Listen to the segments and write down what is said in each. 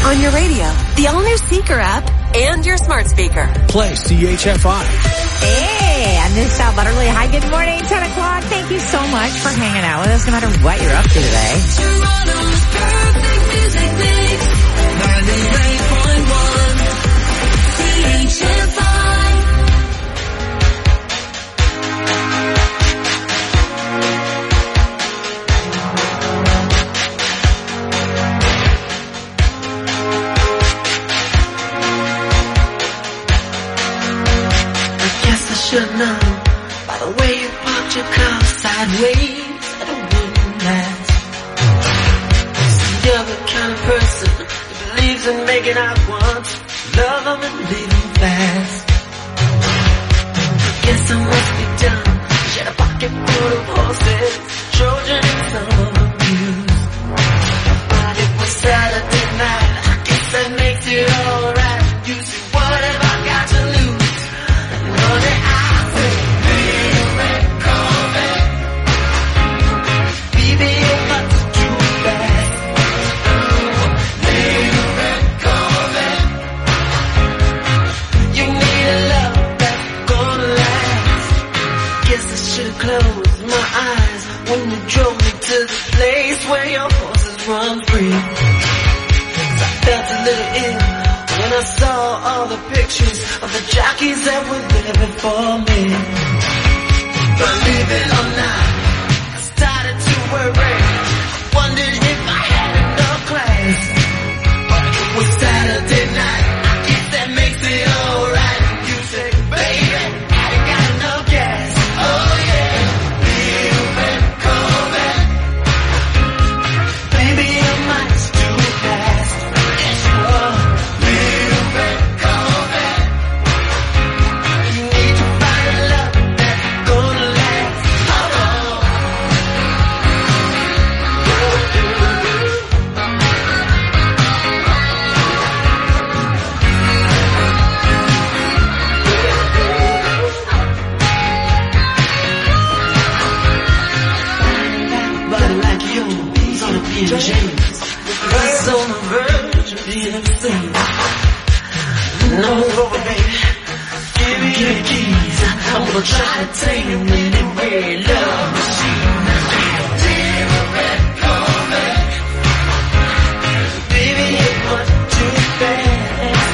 on your radio, the all-new Seeker app, and your smart speaker. Play CHFI. Hey, on this South Butterly. Hi, good morning, 10 o'clock. Thank you so much for hanging out with us, no matter what you're up to today. Toronto's perfect music mix. 98.1 CHFI. Should know by the way you parked your car sideways that it wouldn't last. You're the kind of person who believes in making out once, love them and leave them fast. I guess I must be done. She had a pocket full of horses, Trojan and some of them used. But it was Saturday night, I guess that makes it alright. You see, what have I got to lose? Honey, close my eyes when you drove me to the place where your horses run free. I felt a little ill when I saw all the pictures of the jockeys that were there before me. Believe it or not, I started to worry. I wondered if I had enough class. But it was Saturday night, I guess that makes it alright. You say, baby, I ain't got enough gas. Oh yeah. James, on the verge of being insane. No, baby, give me the keys. I'm gonna try to tame you anyway. Love machine, red Corvette. Baby, it's much too fast.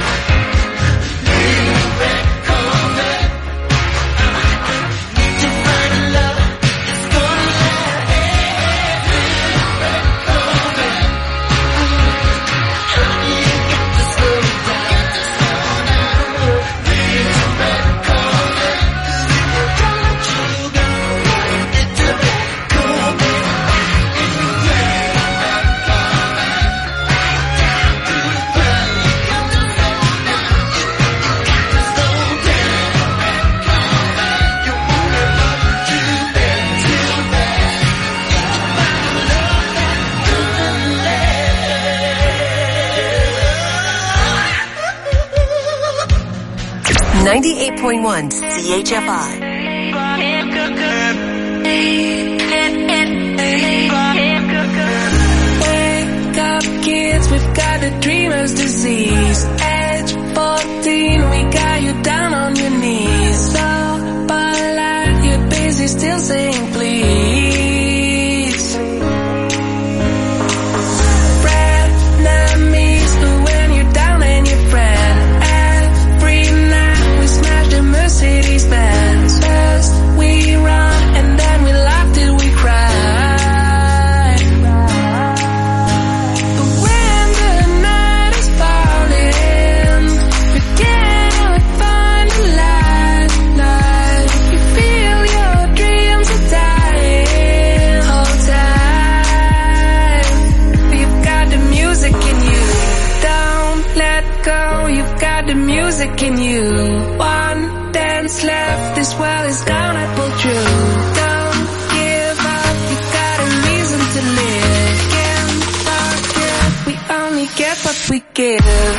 Red Corvette. Need to find a love that's gonna last. Red Corvette. .1 CHFI. Wake up, kids, we've got the dreamer's disease. Age 14, we got you down on your knees. So polite, you're busy still saying please. Frenemies, but when you're down and your friend. Every night we smash the Mercedes Benz. First we run and then we laugh till we cry. But when the night is falling, we cannot find the light. You feel your dreams are dying. Hold tight. You've got the music in you. Don't let go. You've got the music in you. One dance left. This world is gonna pull through. Don't give up. You got a reason to live. Can't forget. We only get what we give.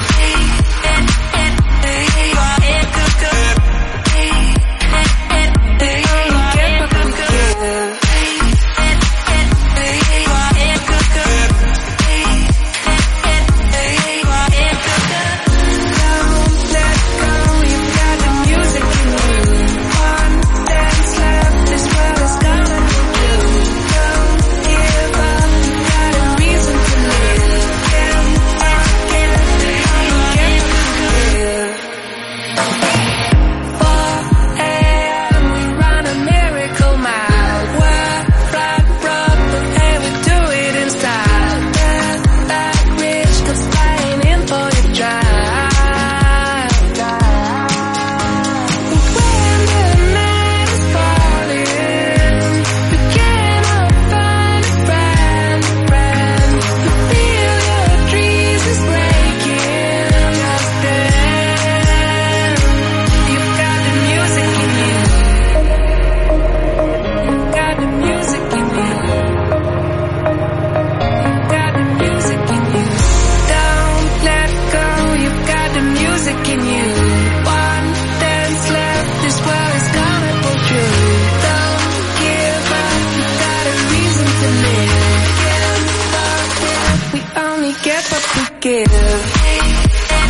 to give.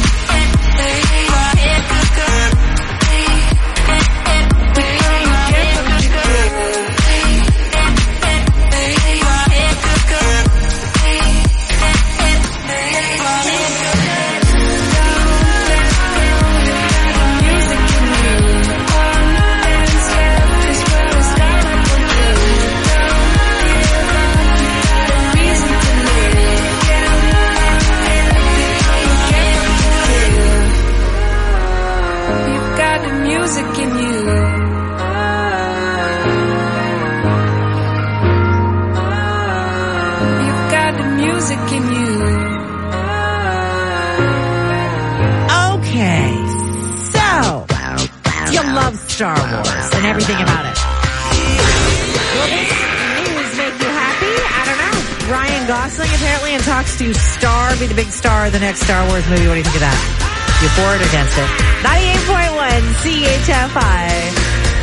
Star Wars and everything about it. Will this news make you happy? I don't know. Ryan Gosling apparently in talks to be the big star of the next Star Wars movie. What do you think of that? You for it or against it? 98.1 CHFI.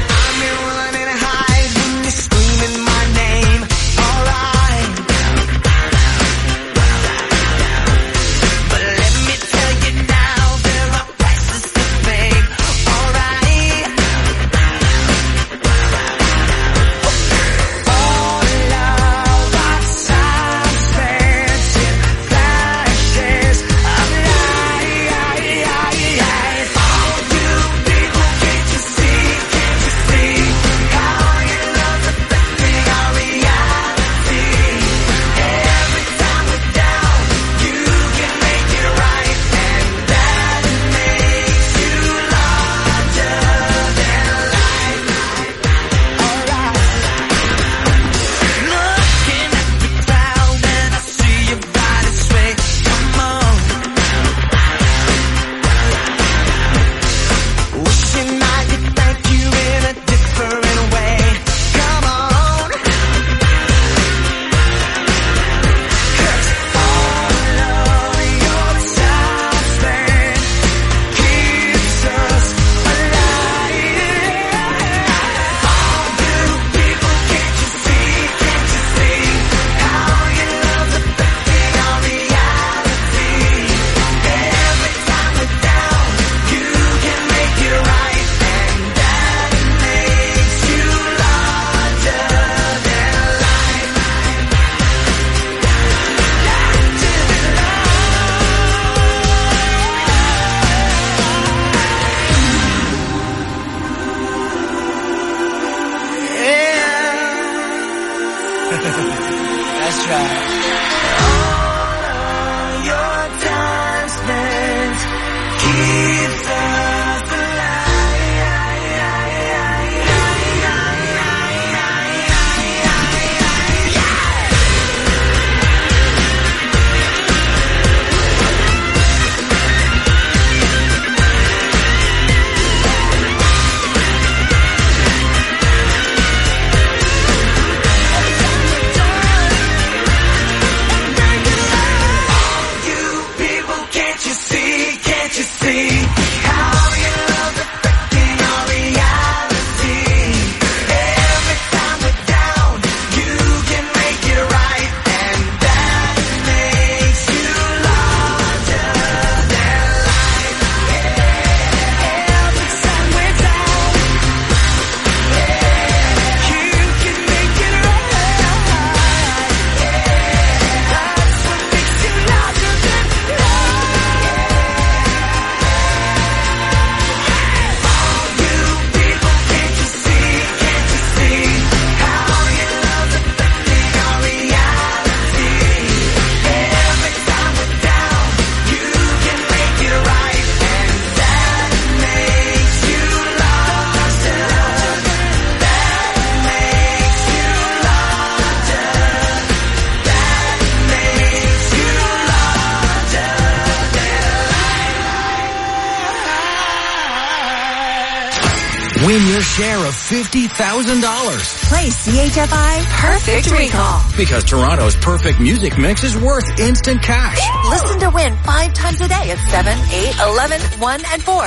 That's right. All your time spent keeps us Win your share of $50,000. Play CHFI Perfect Recall. Because Toronto's perfect music mix is worth instant cash. Listen to win 5 times a day at 7, 8, 11, 1, and 4.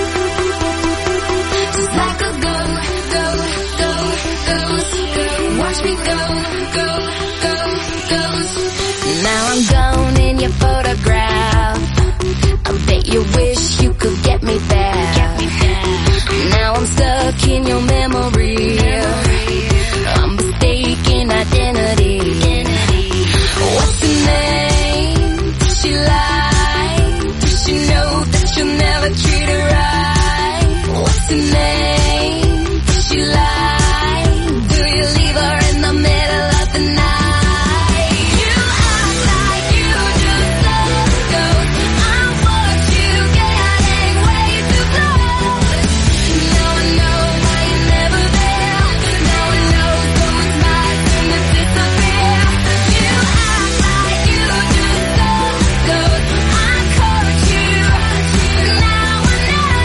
Just like a ghost, watch me go, go, go, go. Now I'm gone in your photograph. I bet you wish you could get me back. Now I'm stuck in your memory. I'm mistaken identity. What's her name? Does she lie? Does she know that you'll never treat her right? What's her name? Does she lie? Do you leave her in the middle of the night? You act like you just love ghosts. I watch you getting way too close. Now I know why you're never there. Now I know those nights when you disappear. You act like you just love ghosts. I caught you. Now I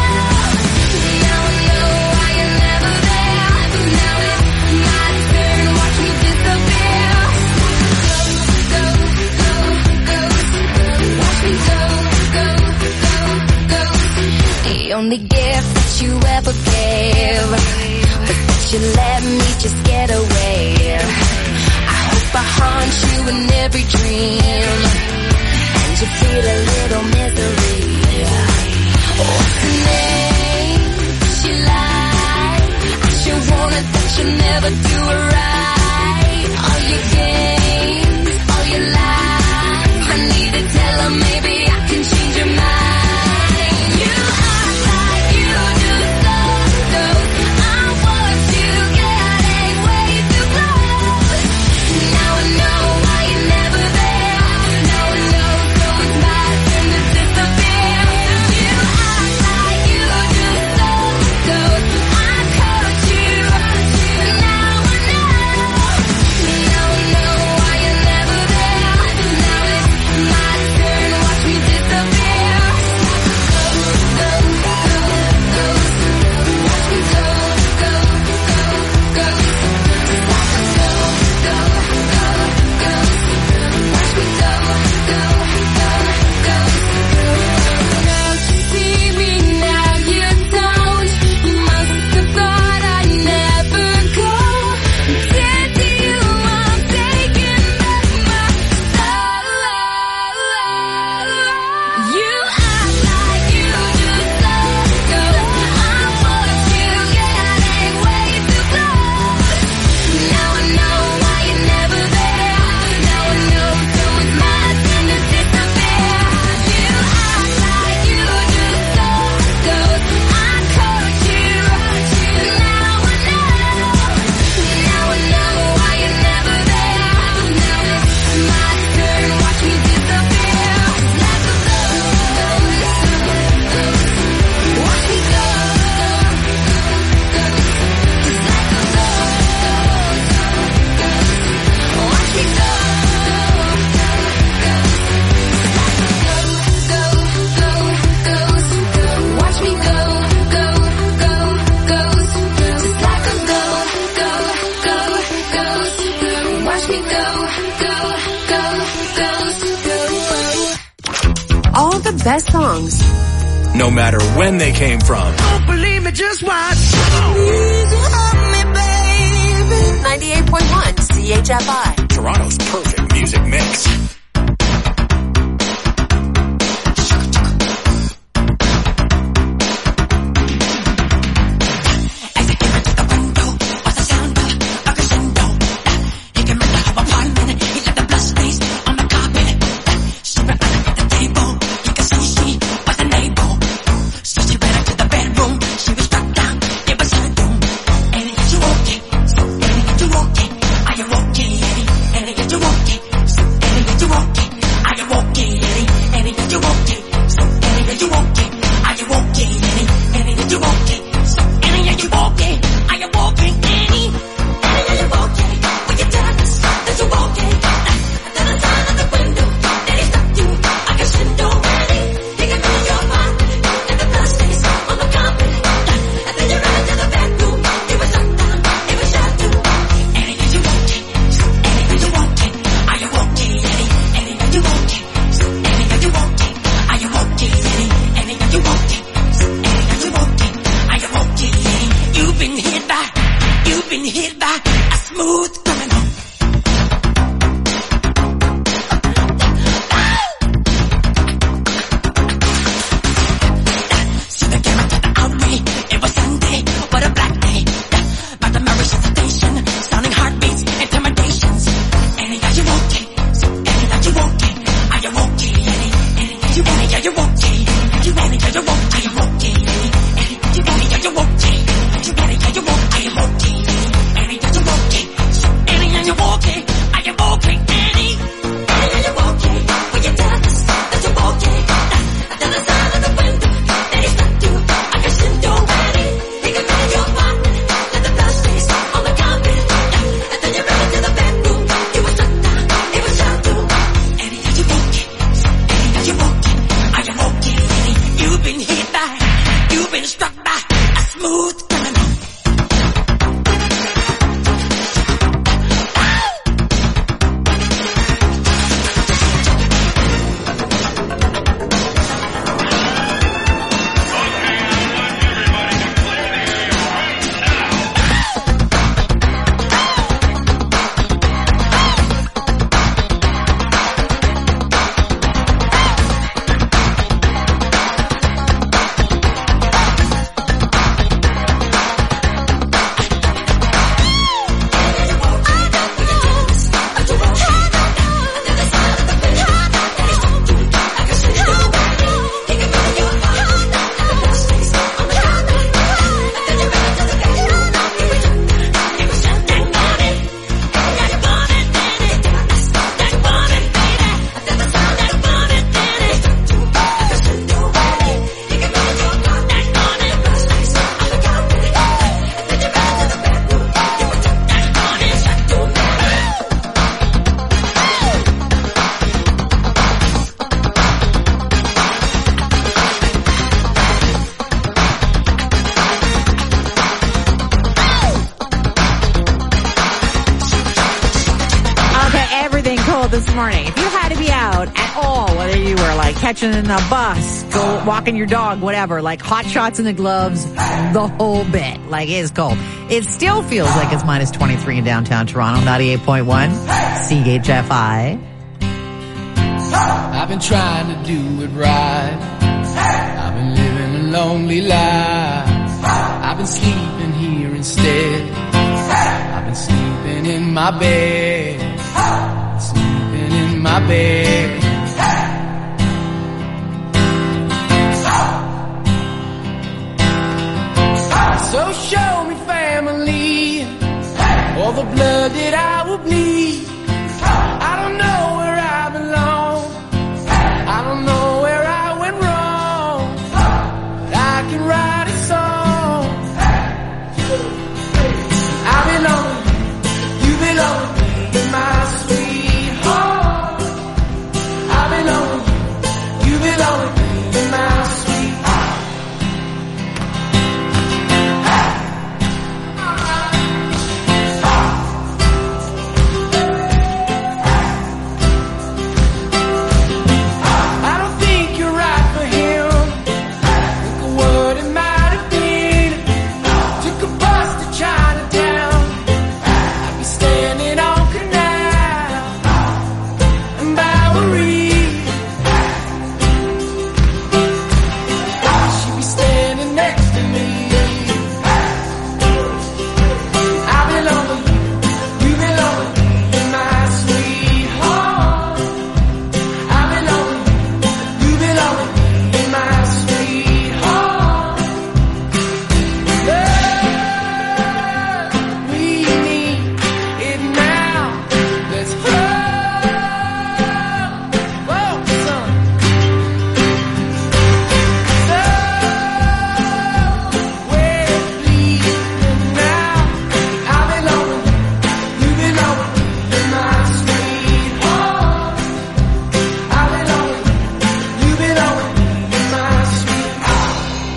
know why you're never there. Now it's my turn. Watch me disappear. Go, go, go, watch me go, go, go, go. The only gift that you ever gave was that you let me just get away. I hope I haunt you in every dream, and you feel a little misery. What's her name? Does she lie? I sure wanted that you'll never do it right. All your games, all your lies, I need to tell her maybe I can change your mind. You act like you just love ghosts. I watch you getting way too close. Now I know why you're never there. Now I know so it's my turn to disappear. You act like you just love ghosts. I caught you. Now I know why you're never there. Now it's my turn. Watch me disappear. Go, go, go, go. Watch me go, go, go, go. Go, go, go, go. Watch me go, go, go, go. Now you see me, now you don't. You must have thought I'd never go. Dear to you, I'm taking back my soul. You act like you just love ghosts. I watch you getting way too close. Now I know why you're never there. Now I know so it's my turn to disappear. You act like you just love ghosts. I caught you. Now I know why you're never there. Now it's my turn. Watch me disappear. Like a ghost. Watch me go. Just like a ghost. Watch me go. Watch me go, go, go, ghost. Just like a ghost. Watch me go, go, go, ghost. All the best songs. No matter when they came from. Don't believe me, just watch. 98.1 CHFI. Toronto's perfect music mix. Are you okay? poll this morning. If you had to be out at all, whether you were like catching a bus, go walking your dog, whatever, like hot shots in the gloves, the whole bit, like it's cold. It still feels like it's minus 23 in downtown Toronto, 98.1 CHFI. I've been trying to do it right. I've been living a lonely life. I've been sleeping here instead. I've been sleeping in my bed. Sleeping in my bed. So show me family, all the blood that I will bleed. I don't know where I belong. I don't know where I went wrong. But I can write a song. I belong, you belong, my sweetheart. I belong, you belong, my sweetheart. I don't think you're right for him. Think of what it might have been. Took a bus to Chinatown. I'd be standing on Canal and Bowery. She'd be standing next to me. I belong with you belong with me, my sweetheart. I belong with you belong with me, my sweetheart. Love, we need it now. Let's hug. Whoa, son. Somewhere bleeding now. I belong with you belong with me, my sweetheart. I belong with you belong with me, my sweetheart.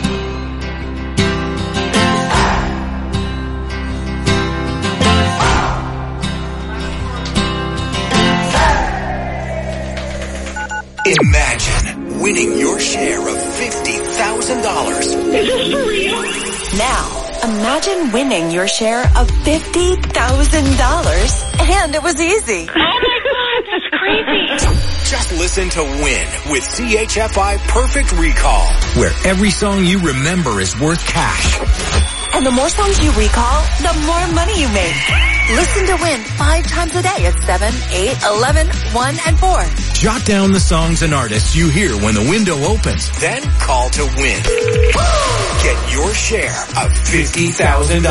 Imagine winning your share of $50,000. Now, imagine winning your share of $50,000. And it was easy. Just listen to Win with CHFI Perfect Recall, where every song you remember is worth cash. And the more songs you recall, the more money you make. Listen to Win 5 times a day at 7, 8, 11, 1, and 4. Jot down the songs and artists you hear when the window opens. Then call to win. Get your share of $50,000.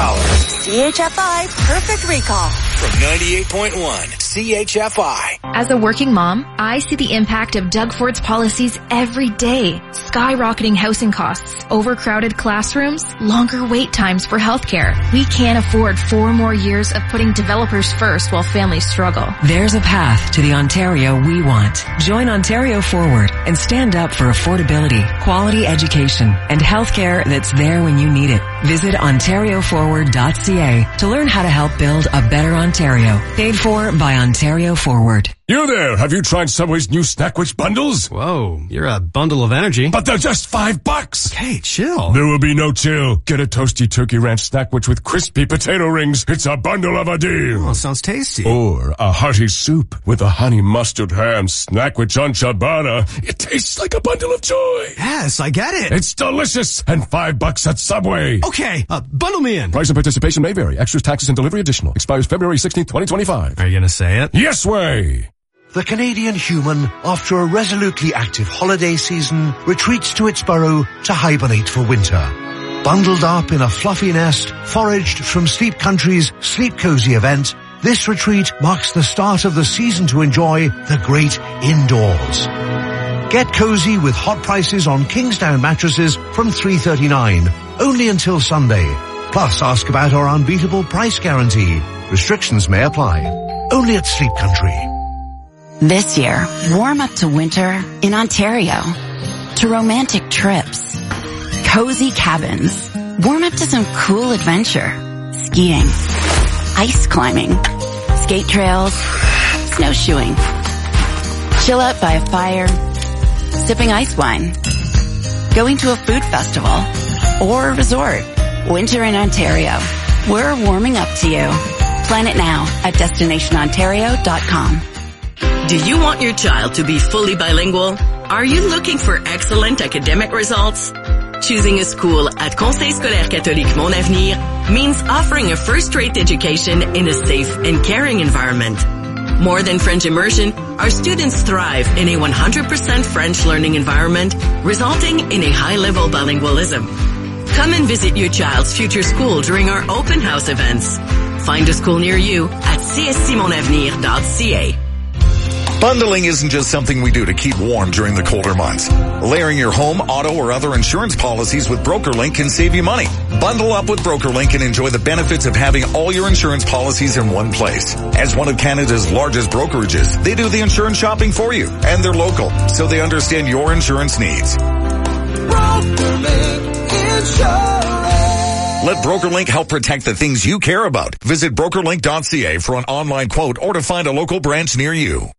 CHFI Perfect Recall. From 98.1 CHFI. As a working mom, I see the impact of Doug Ford's policies every day. Skyrocketing housing costs, overcrowded classrooms, longer wait times for healthcare. We can't afford 4 more years of putting developers first while families struggle. There's a path to the Ontario we want. Join Ontario Forward and stand up for affordability, quality education, and healthcare that's there when you need it. Visit ontarioforward.ca to learn how to help build a better Ontario. Paid for by Ontario Forward. You there, have you tried Subway's new Snackwich bundles? Whoa, you're a bundle of energy. But they're just $5. Hey, chill. There will be no chill. Get a toasty turkey ranch Snackwich with crispy potato rings. It's a bundle of a deal. Oh, sounds tasty. Or a hearty soup with a honey mustard ham Snackwich on ciabatta. It tastes like a bundle of joy. Yes, I get it. It's delicious and $5 at Subway. Okay, bundle me in. Price and participation may vary. Extras, taxes, and delivery additional. Expires February 16th, 2025. Are you gonna say it? Yes way. The Canadian human, after a resolutely active holiday season, retreats to its burrow to hibernate for winter. Bundled up in a fluffy nest, foraged from Sleep Country's Sleep Cozy event, this retreat marks the start of the season to enjoy the great indoors. Get cozy with hot prices on Kingsdown mattresses from $339, only until Sunday. Plus, ask about our unbeatable price guarantee. Restrictions may apply. Only at Sleep Country. This year, warm up to winter in Ontario. To romantic trips. Cozy cabins. Warm up to some cool adventure. Skiing. Ice climbing. Skate trails. Snowshoeing. chill out by a fire, sipping ice wine, going to a food festival, or a resort. Winter in Ontario. We're warming up to you. Plan it now at destinationontario.com. Do you want your child to be fully bilingual? Are you looking for excellent academic results? Choosing a school at Conseil Scolaire Catholique Mon Avenir means offering a first-rate education in a safe and caring environment. More than French immersion, our students thrive in a 100% French learning environment, resulting in a high-level bilingualism. Come and visit your child's future school during our open house events. Find a school near you at cscmonavenir.ca. Bundling isn't just something we do to keep warm during the colder months. Layering your home, auto, or other insurance policies with BrokerLink can save you money. Bundle up with BrokerLink and enjoy the benefits of having all your insurance policies in one place. As one of Canada's largest brokerages, they do the insurance shopping for you, and they're local, so they understand your insurance needs. Let BrokerLink help protect the things you care about. Visit BrokerLink.ca for an online quote or to find a local branch near you.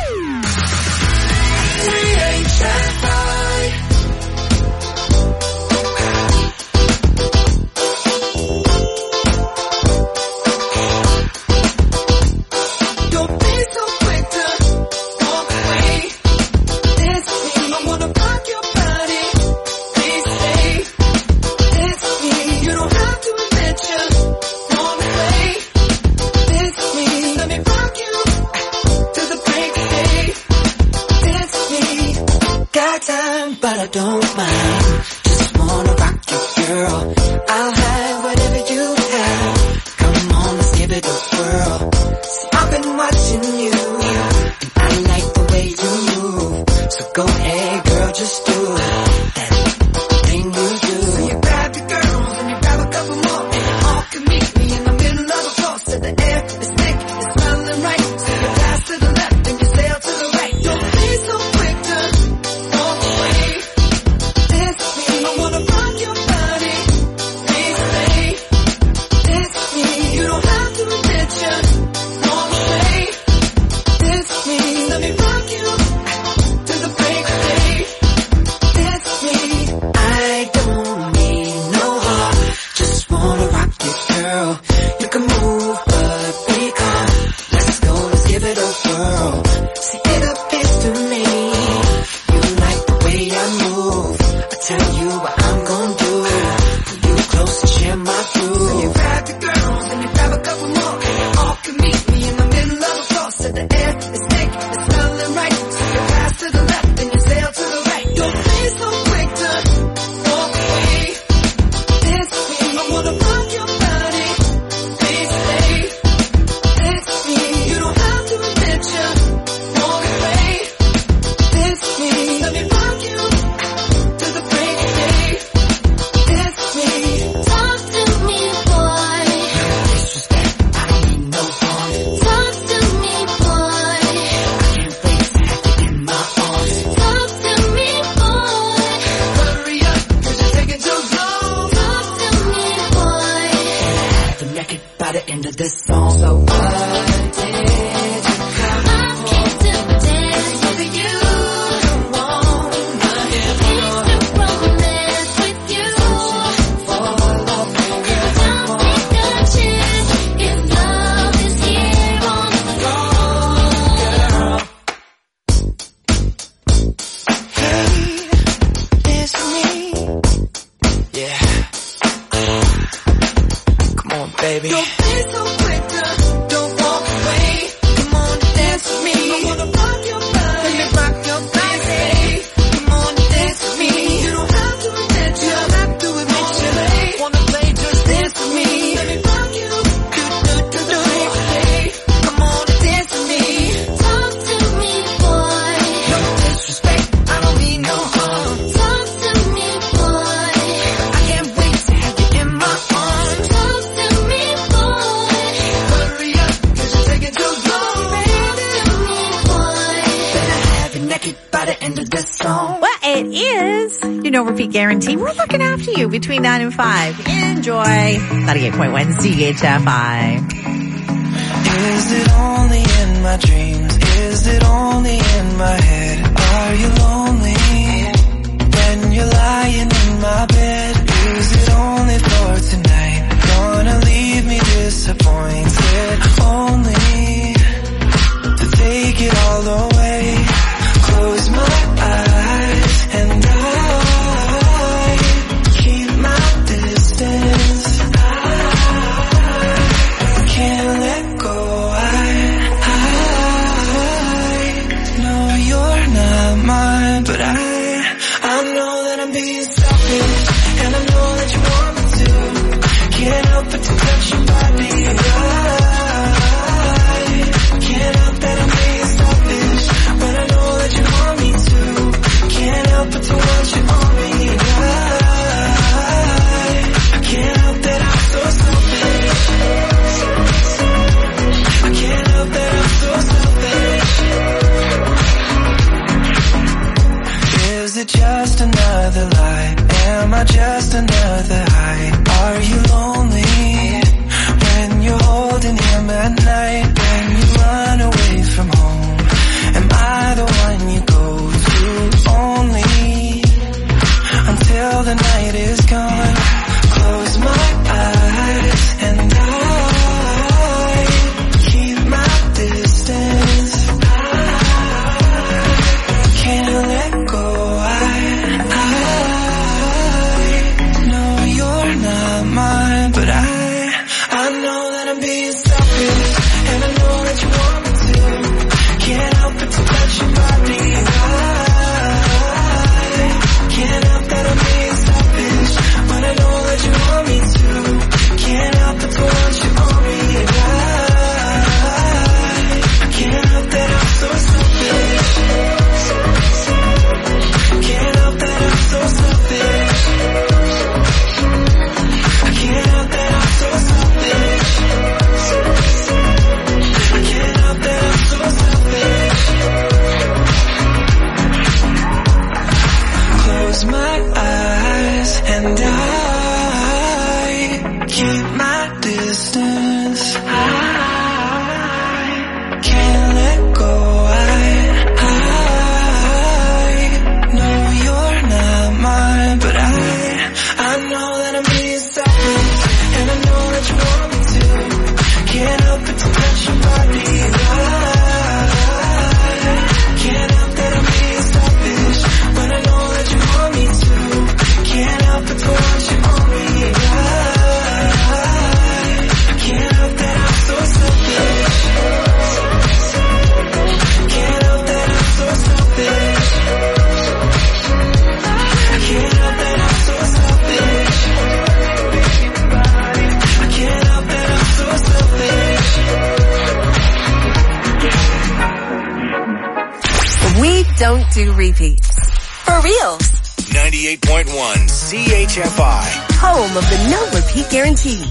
But I don't mind. Just wanna rock you, girl. I'll have whatever you have. Come on, let's give it a whirl. See, I've been watching you, and I like the way you move. So go ahead, girl, just do that thing you do. So you grab your girls and you grab a couple more, and you all can meet me in the middle of the floor. So the air is thick, it's smelling right. So you pass to the left and you sail to the right. Don't be so quick to walk away. I wanna rock your body, please stay. This me, you don't have to admit you want to play. This me, let me rock you to the break of day. This me, I don't need no heart, just wanna rock you, girl. You can move, but be calm. Let's go, let's give it a whirl. See, it appears to me you like the way I move. I tell you what I'm gonna do. Pull you close and share my groove. So you grab your girls and you grab a couple more, and you all can meet me in the middle of the floor. So the air is thick, it's smelling right. So you pass to the left and you sail to the right. Don't be so quick to walk away. This me, I wanna rock your body, please stay. This me, you don't have to admit you want to play. This me, let me rock you to the break of day. This me, talk to me, boy. No disrespect, I don't mean no harm. Talk to me, boy. I can't wait to have you in my arms. Talk to me, boy. Hurry up, 'cause you're taking too long. Talk to me, boy. Have you naked by the end of this song. So what did you come? I came to dance with you. Come on, my head wants to romance with you. Fall off, girl. Don't take a chance if love is here on the floor, girl. Hey, it's me. Yeah. Come on, baby. Don't be so quick to don't walk away. Come on, dance with me. I wanna rock your body. Let me rock your body. Come on, dance with me. You don't have to admit you. Don't have to admit you. Wanna play, just dance with me. Let me rock you. Do. Come on, dance with me. Talk to me, boy. No disrespect, I don't mean no harm. Talk to me, boy. I can't wait to have you in my arms. Talk to me, boy. Hurry up, 'cause you're taking too long. Talk to me, boy. Better have you naked by the end of this song. Well, it is, repeat guarantee. We're looking after you between 9 and 5. Enjoy 98.1 CHFI. Is it only in my dreams? Is it only in my head. Are you lonely when you're lying in my bed? Is it only for tonight? Gonna leave me disappointed, only to take it all away. Close my eyes and I keep my distance. I can't let go. I know you're not mine, but I know that I'm being selfish, and I know that you want me to. Can't help but to touch your body. I can't help that I'm being selfish when I know that you want me to. Can't help but to want you on me. I can't help that I'm so selfish. I can't help that I'm so selfish. Is it just another lie? Am I just another high? Are you lonely when you're holding him at night? When you run away from home, am I the one you go to only until the night is gone? Close my eyes and I keep my distance. Can't let go. I know you're not mine, but I know that I'm being selfish, and I know that you want me to. Can't help but to touch your body. I can't help that I'm being selfish when I know that you want me to. Can't help but to want you on me. I can't help that I'm so selfish. Can't help that I'm so selfish. I can't help that I'm so selfish. I can't help that I'm so selfish. Close my eyes and I keep my distance. I can't let go. I know you're not mine, but I know that I'm being selfish, and I know that you want me to. Can't help but to touch your body. I can't help that I'm being selfish when I know that you want me to. Can't help but to want you on me. I can't help that I'm so selfish. Can't help that I'm so selfish. I can't help that I'm so selfish. I can't help that I'm so selfish. We don't do repeats. For reals. 98.1 CHFI. Home of the no repeat guarantee.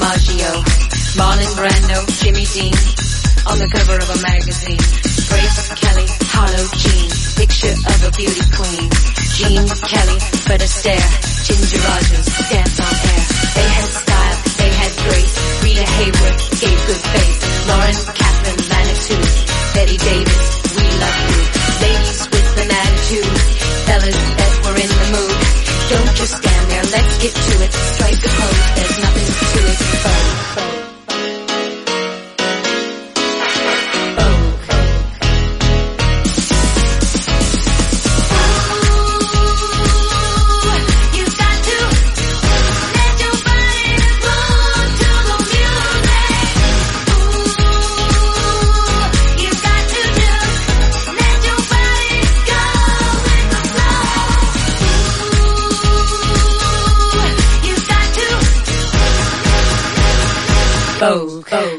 DiMaggio, Marlon Brando, Jimmy Dean, on the cover of a magazine. Grace Kelly, Harlow Jean, picture of a beauty queen. Jean Kelly, Fred Astaire, Ginger Rogers, dance on air. They had style, they had grace. Rita Hayworth gave good face. Lauren Catherine Manitou, Betty Davis, we love you. Ladies with an attitude, fellas that were in the mood. Don't just stand there, let's get to it. Strike the pose, there's nothing to it. Vogue.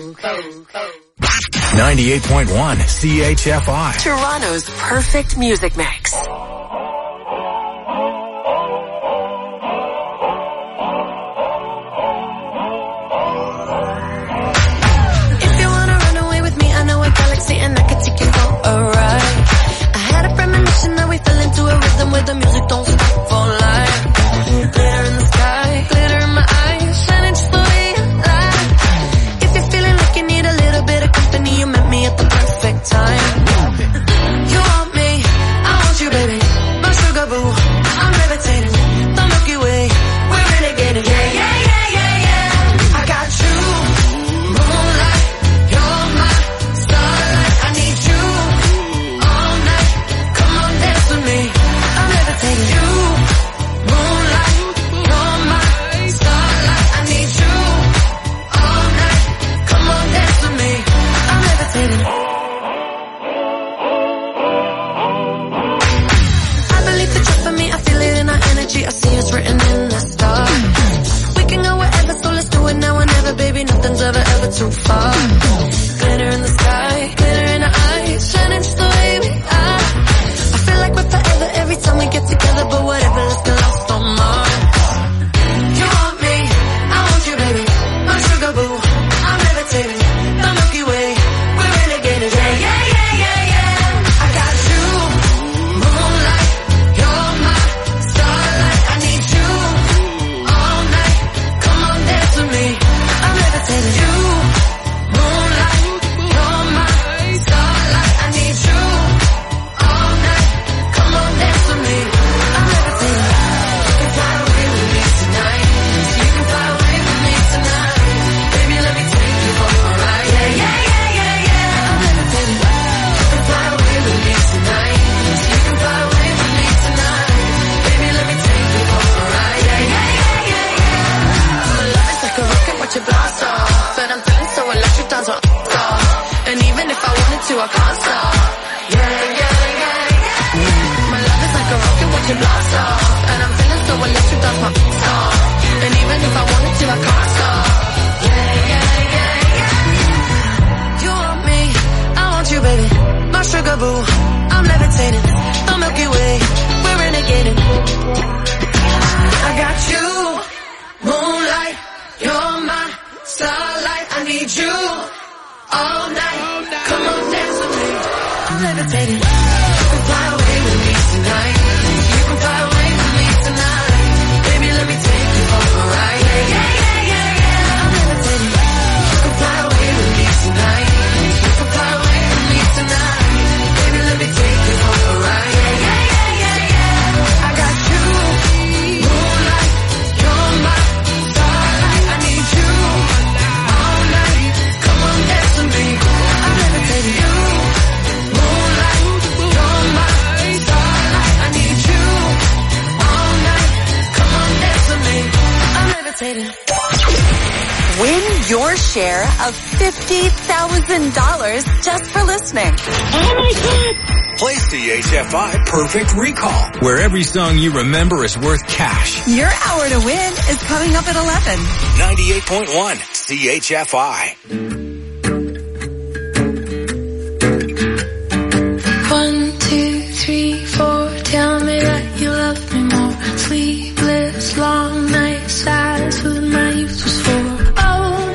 98.1 CHFI. Toronto's perfect music mix. If you wanna run away with me, I know a galaxy and I could take you for a ride. I had a premonition that we fell into a rhythm where the music don't stop for life. Glitter in the sky, glitter in my eyes, shining just the way you like. If you're feeling like you need a little bit of company, you met me at the perfect time. You want me, I want you, baby. My sugar boo, I'm levitating. The Milky Way, we're renegading. Yeah, yeah, yeah, yeah, yeah. I got you, moonlight, you're my starlight. I need you all night. Come on, dance with me. I'm levitating. You, moonlight, you're my starlight. I need you all night. Come on, dance with me. I'm levitating. I believe that you're for me. I feel it in our energy. I see it's written in the stars. We can go wherever, so let's do it now or never, baby. Nothing's ever too far. Glitter in the sky, glitter in our eyes, shining just the way we are. I feel like we're forever every time we get together, but whatever, let's get lost on Mars. You want me, I want you, baby. My sugar boo, I'm levitating. The Milky Way, we're renegading. Yeah, yeah, yeah, yeah, yeah. I got you, moonlight, you're my starlight. I need you all night. Come on, dance with me. I'm levitating. You, moonlight, you're my starlight. I need you all night. Come on, dance with me. I'm levitating. You can fly away with me tonight. You can fly away with me tonight. Baby, let me take you for a ride. Yeah, yeah, yeah, yeah, yeah. I'm levitating. You can fly away with me tonight. You can fly away with me tonight. Baby, let me take you for a ride. Yeah, yeah, yeah, yeah, yeah. My love is like a rocket, watch it blast off. And I'm feeling so electric, dance my off. And even if I wanted to, I can't stop. Yeah, yeah, yeah, yeah. My love is like a rocket, watch it blast off. And I'm feeling so electric, dance my off. And even if I wanted to, I can't stop. Yeah, yeah, yeah, yeah. You want me, I want you, baby. My sugar boo, I'm levitating. The Milky Way, we're renegading. I got you, moonlight, you're my starlight. I need you all night. Come on, dance with me. I'm levitating. You can fly away with me tonight. You can fly away with me tonight. Baby, let me take you for a ride. Yeah, yeah, yeah, yeah, yeah. I'm levitating. You can fly away with me tonight. You can fly away with me tonight. Baby, let me take you for a ride. Yeah, yeah, yeah, yeah, yeah. I got you, moonlight, you're my starlight. I need you all night. Come on, dance with me. I'm levitating. You, moonlight, you're my starlight. I need you all night. Come on, dance with me. I'm levitating. Win your share of $50,000 just for listening. Oh my God. Play CHFI Perfect Recall, where every song you remember is worth cash. Your hour to win is coming up at 11. 98.1 CHFI. 1, 2, 3, 4. Tell me that you love me more. Sleepless, long nights. That's what my youth was for. Oh,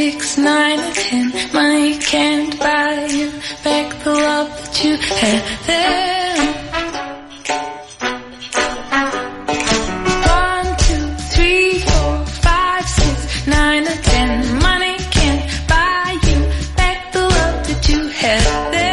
6, 9, or 10. Money can't buy you back the love that you had then. 1, 2, 3, 4, 5, 6, 9, or 10. Money can't buy you back the love that you had then.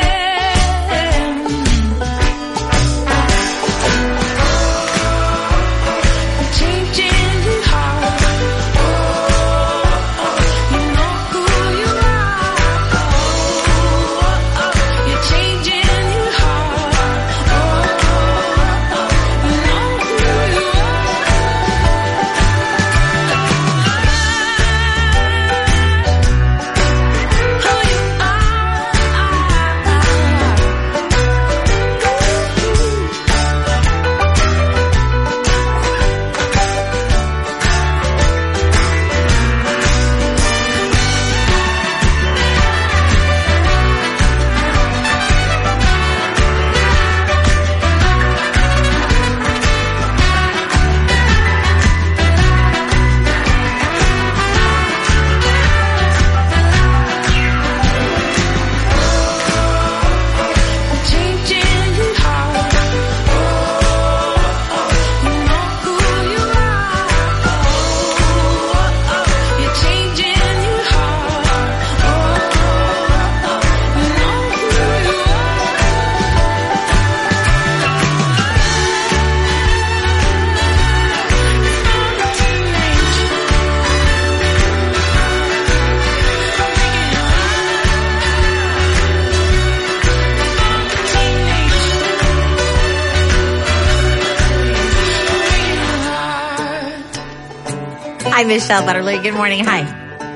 Hi, Michelle Butterly. Good morning. Hi.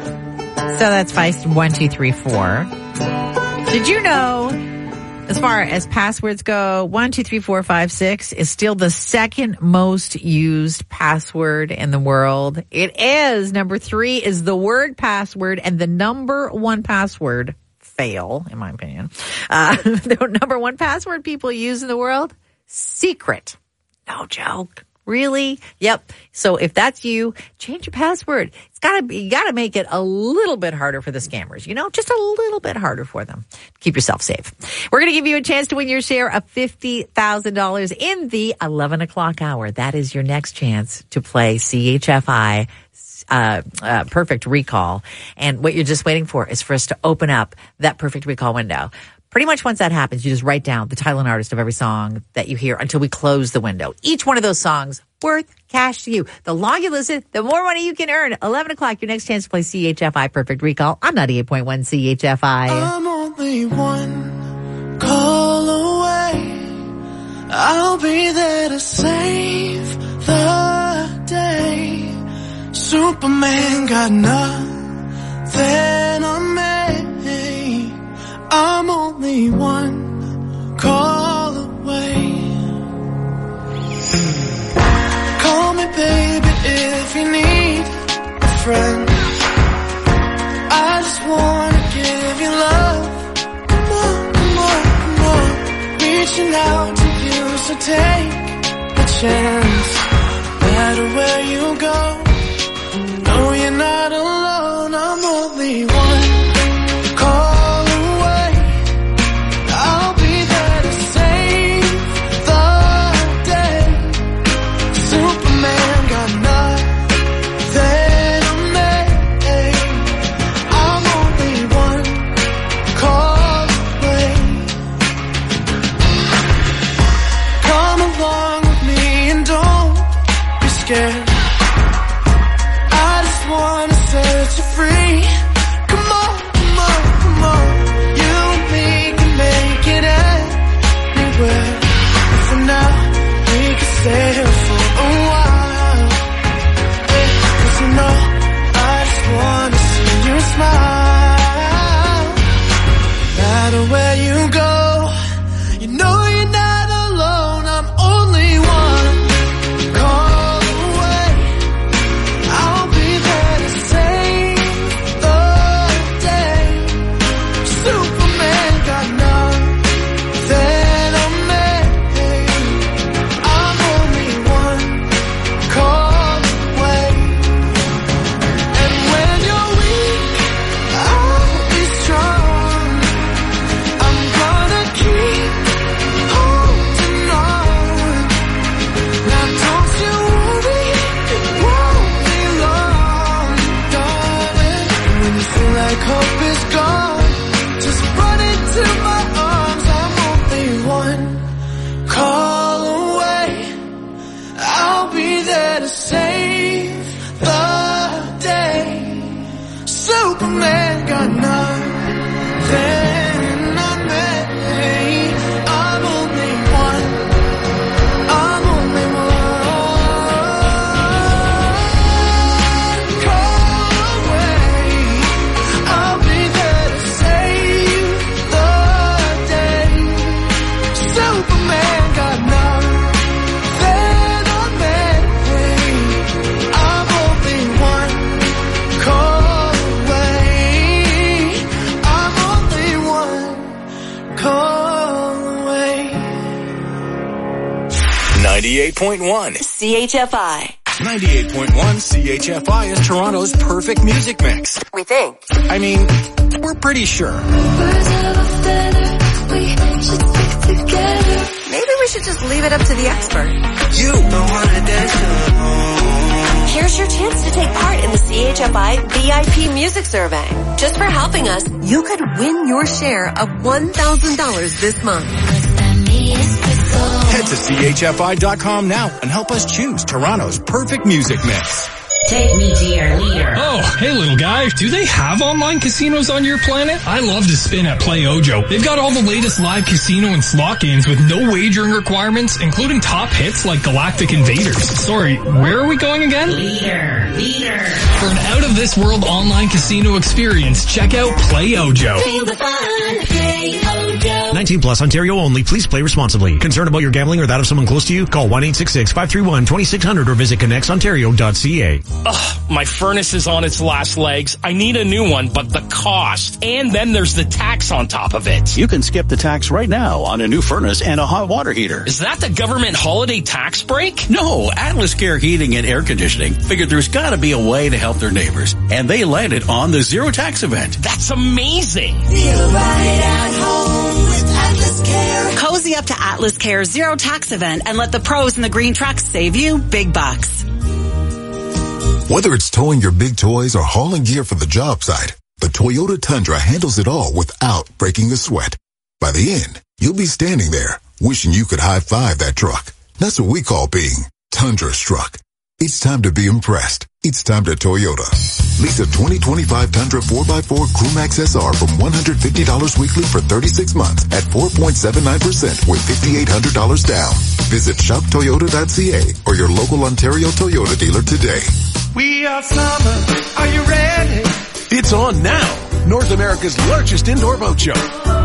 So that's Feist 1, 2, 3, 4. Did you know, as far as passwords go, 1, 2, 3, 4, 5, 6 is still the second most used password in the world? It is. Number 3 is the word password, and the number 1 password, fail, in my opinion. The number 1 password people use in the world, secret. No joke. Really? Yep. So if that's you, change your password. You gotta make it a little bit harder for the scammers. Just a little bit harder for them. Keep yourself safe. We're going to give you a chance to win your share of $50,000 in the 11 o'clock hour. That is your next chance to play CHFI Perfect Recall. And what you're just waiting for is for us to open up that Perfect Recall window. Pretty much once that happens, you just write down the title and artist of every song that you hear until we close the window. Each one of those songs worth cash to you. The longer you listen, the more money you can earn. 11 o'clock, your next chance to play CHFI Perfect Recall on 98.1 CHFI. I'm only one call away. I'll be there to save the day. Superman got nothing on me. I'm only one call away. Call me baby if you need a friend. I just wanna give you love. Come on, come on, come on. Reaching out to you, so take a chance. No matter where you go, no, you're not alone. I'm only one call. Away. 98.1 CHFI. 98.1 CHFI is Toronto's perfect music mix. We think. I mean, we're pretty sure. Maybe we should just leave it up to the expert. You don't wanna dance alone. Here's your chance to take part in the CHFI VIP Music Survey. Just for helping us, you could win your share of $1,000 this month. Head to CHFI.com now and help us choose Toronto's perfect music mix. Take me to your leader. Oh, hey little guy. Do they have online casinos on your planet? I love to spin at Play Ojo. They've got all the latest live casino and slot games with no wagering requirements, including top hits like Galactic Invaders. Sorry, where are we going again? Leader. For an out-of-this-world online casino experience, check out Play Ojo. Feel the fun. Play Ojo. 19 plus, Ontario only. Please play responsibly. Concerned about your gambling or that of someone close to you? Call 1-866-531-2600 or visit connectsontario.ca. Ugh, my furnace is on its last legs. I need a new one, but the cost. And then there's the tax on top of it. You can skip the tax right now on a new furnace and a hot water heater. Is that the government holiday tax break? No, Atlas Care Heating and Air Conditioning figured there's gotta be a way to help their neighbors. And they landed on the zero tax event. That's amazing. Feel right at home with Atlas Care. Cozy up to Atlas Care's zero tax event and let the pros in the green trucks save you big bucks. Whether it's towing your big toys or hauling gear for the job site, the Toyota Tundra handles it all without breaking a sweat. By the end, you'll be standing there wishing you could high-five that truck. That's what we call being Tundra-struck. It's time to be impressed. It's time to Toyota. Lease a 2025 Tundra 4x4 Crewmax SR from $150 weekly for 36 months at 4.79% with $5,800 down. Visit shoptoyota.ca or your local Ontario Toyota dealer today. We are summer. Are you ready? It's on now. North America's largest indoor boat show.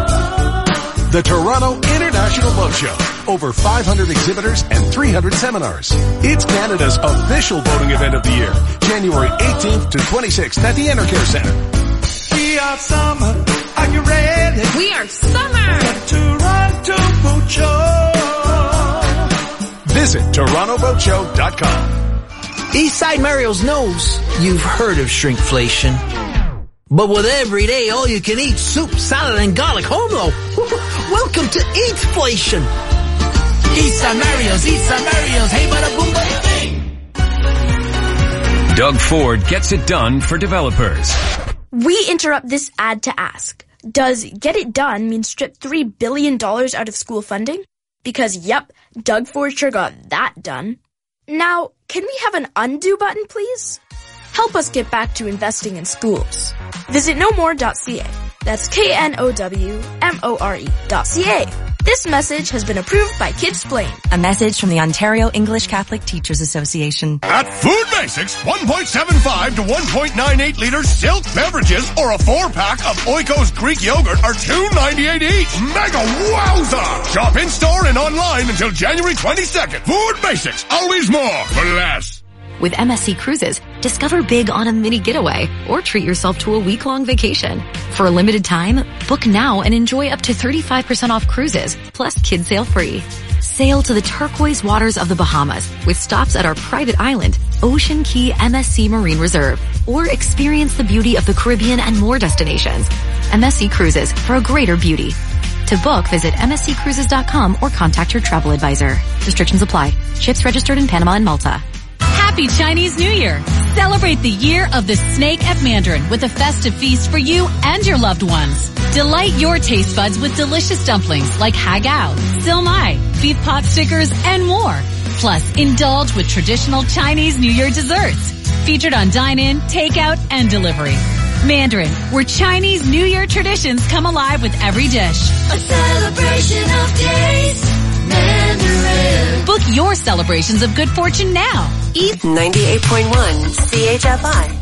The Toronto International Boat Show. Over 500 exhibitors and 300 seminars. It's Canada's official boating event of the year. January 18th to 26th at the Enercare Center. We are summer. Are you ready? We are summer. The Toronto Boat Show. Visit TorontoBoatShow.com. Eastside Mario's knows you've heard of shrinkflation. But with every day all-you-can-eat soup, salad, and garlic home, though, welcome to Eatflation. Eastside Mario's, hey bada boom bada bing. Doug Ford gets it done for developers. We interrupt this ad to ask, does get it done mean strip $3 billion out of school funding? Because yep, Doug Ford sure got that done. Now, can we have an undo button, please? Help us get back to investing in schools. Visit nomore.ca. That's KNOWMORE.ca. This message has been approved by Kidsplain. A message from the Ontario English Catholic Teachers Association. At Food Basics, 1.75 to 1.98 liter silk beverages or a 4-pack of Oikos Greek yogurt are $2.98 each. Mega wowza! Shop in-store and online until January 22nd. Food Basics, always more for less. With MSC Cruises, discover big on a mini getaway or treat yourself to a week-long vacation. For a limited time, book now and enjoy up to 35% off cruises, plus kids sail free. Sail to the turquoise waters of the Bahamas with stops at our private island, Ocean Key MSC Marine Reserve, or experience the beauty of the Caribbean and more destinations. MSC Cruises, for a greater beauty. To book, visit msccruises.com or contact your travel advisor. Restrictions apply. Ships registered in Panama and Malta. Happy Chinese New Year! Celebrate the year of the snake at Mandarin with a festive feast for you and your loved ones. Delight your taste buds with delicious dumplings like hagao, silmai, beef pot stickers, and more. Plus, indulge with traditional Chinese New Year desserts. Featured on dine-in, takeout, and delivery. Mandarin, where Chinese New Year traditions come alive with every dish. A celebration of taste. Mandarin. Book your celebrations of good fortune now. Eat 98.1 CHFI.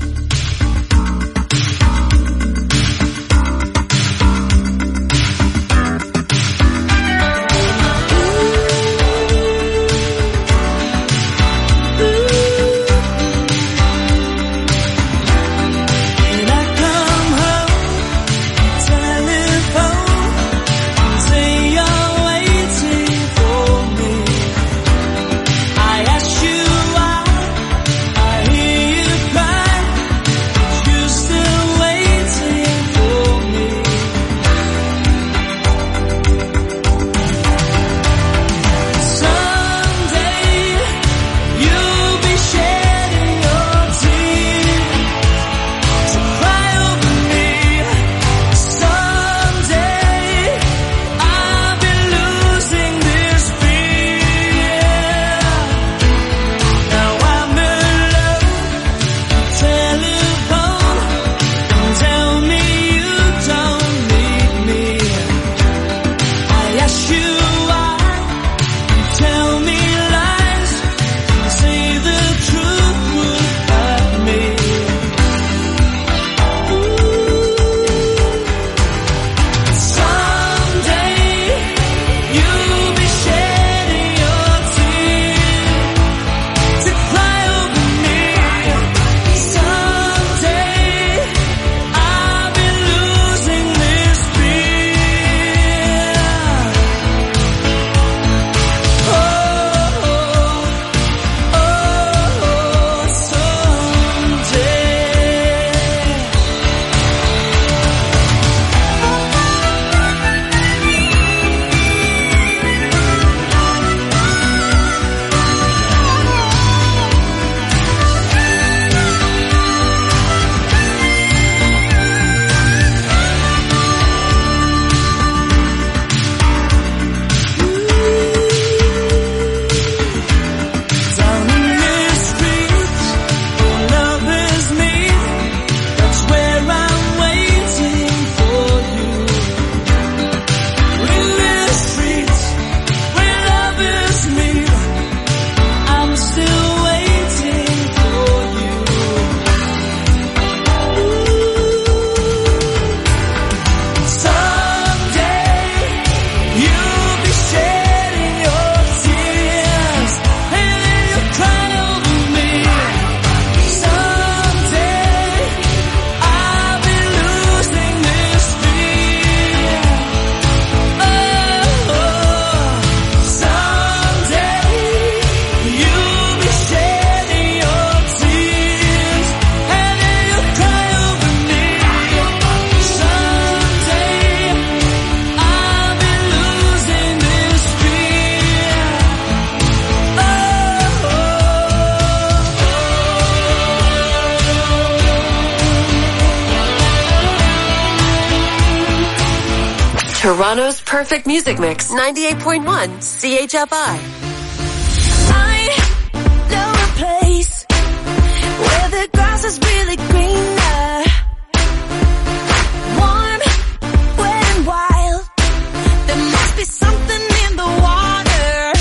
I Toronto's perfect music mix, 98.1 CHFI. I know a place where the grass is really greener, warm, wet and wild. There must be something in the water.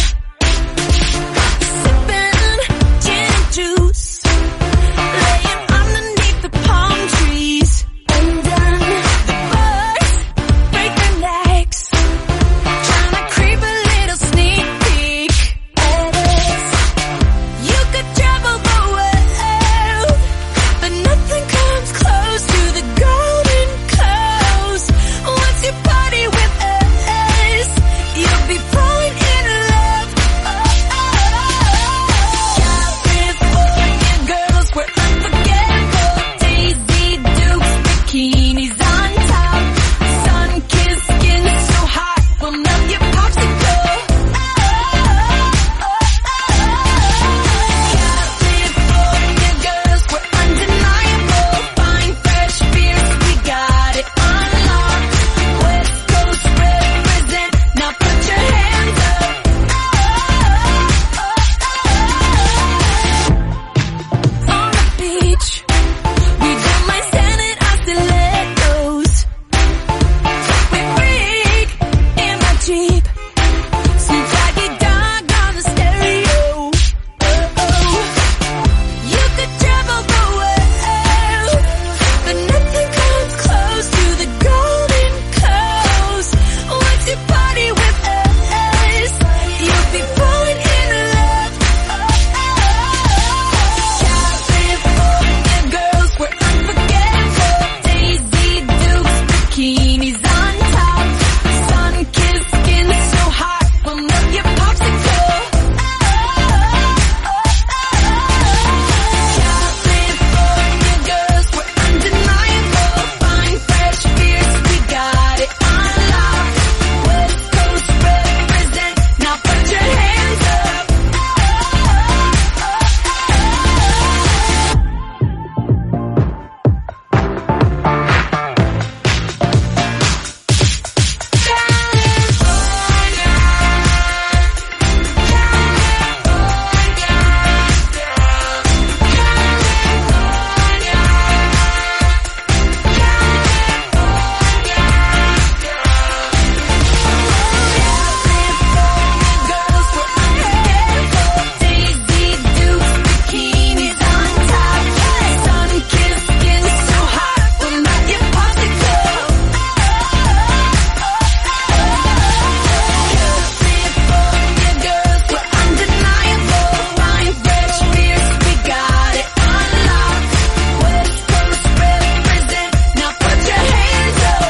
Sipping gin and juice, laying underneath the palm trees. And then the birds break their necks, trying to creep a little sneak peek at us. You could travel the world, but nothing comes close to the golden coast. Once you party with us, you'll be falling in love. California girls were unforgettable. Daisy Dukes, bikinis on top, sun-kissed skin so hot will melt your popsicle. California girls were undeniable. Fine, fresh beers, we got it on lock. West Coast represent, now put your hands up. On the beach, we don't mind standing on stilettos. We freak in my Jeep, Snoop Doggy Dogg on the stereo. You could travel the world, but nothing comes close to the golden coast. Once you party with us, you'll be falling in love. California girls were unforgettable. Daisy Dukes, bikinis on top, sun-kissed skin so hot will melt your popsicle. California girls were undeniable. Fine, fresh beers, we got it on lock. West Coast represent, now put your hands up. Girls were unforgettable. Daisy Dukes, bikinis on top, sun-kissed skin so hot will melt your popsicle. California girls were undeniable. Fine, fresh beers, we got it on lock. West Coast represent, now put your hands up.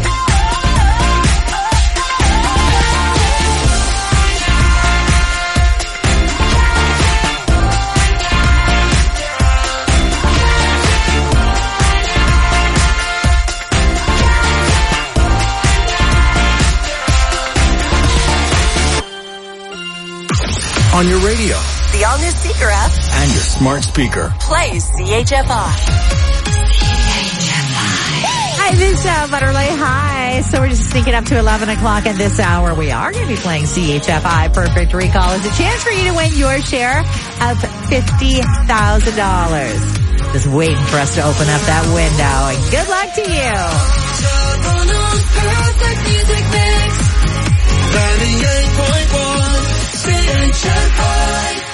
On your radio The all-new Seeker app and your smart speaker. plays CHFI. Hi, this Butterley. Hi. So we're just sneaking up to 11 o'clock in this hour. We are going to be playing CHFI Perfect Recall. It's a chance for you to win your share of $50,000. Just waiting for us to open up that window. And good luck to you. Toronto's perfect music mix, 98.1 CHFI.